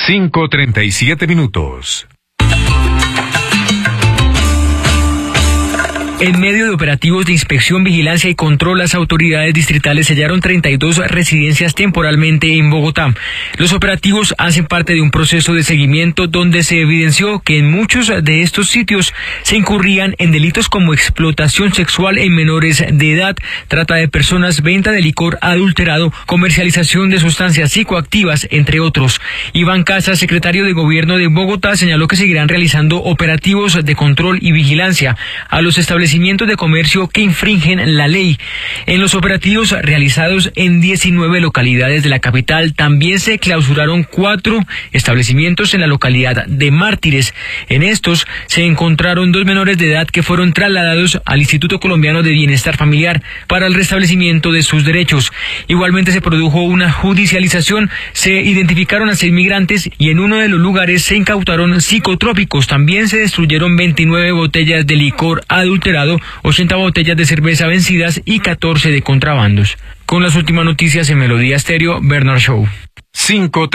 5:37. En medio de operativos de inspección, vigilancia y control, las autoridades distritales sellaron 32 residencias temporalmente en Bogotá. Los operativos hacen parte de un proceso de seguimiento donde se evidenció que en muchos de estos sitios se incurrían en delitos como explotación sexual en menores de edad, trata de personas, venta de licor adulterado, comercialización de sustancias psicoactivas, entre otros. Iván Casas, secretario de Gobierno de Bogotá, señaló que seguirán realizando operativos de control y vigilancia a los establecimientos de comercio que infringen la ley. En los operativos realizados en 19 localidades de la capital, también se clausuraron 4 establecimientos en la localidad de Mártires. En estos se encontraron 2 menores de edad que fueron trasladados al Instituto Colombiano de Bienestar Familiar para el restablecimiento de sus derechos. Igualmente se produjo una judicialización, se identificaron a 6 migrantes y en uno de los lugares se incautaron psicotrópicos. También se destruyeron 29 botellas de licor adulterado, 80 botellas de cerveza vencidas y 14 de contrabandos. Con las últimas noticias en Melodía Estéreo, Bernard Shaw. 5:38.